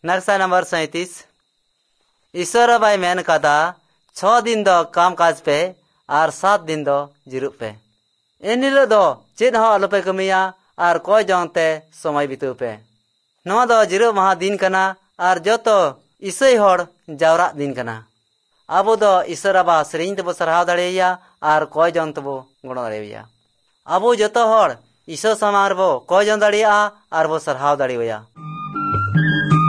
नक्शा नंबर 37 ईश्वर bye main कदा 6 दिन दो काम काज पे और 7 दिन दो जिरु पे एनिलो दो चेद हो आलोपे कमिया और कोई जानते समय बितु पे नवा दो जिरु महा दिन कना और जो तो ईसई होड़ जावरा दिन कना अबो दो ईश्वर बा सरिंग तबो सरहाव दाड़ेया और कोई जान तबो गुण दाड़ेया अबो जो तो होड़ ईश्वर समार बो कोई जान दाड़ेया और बो सरहाव दाड़ेया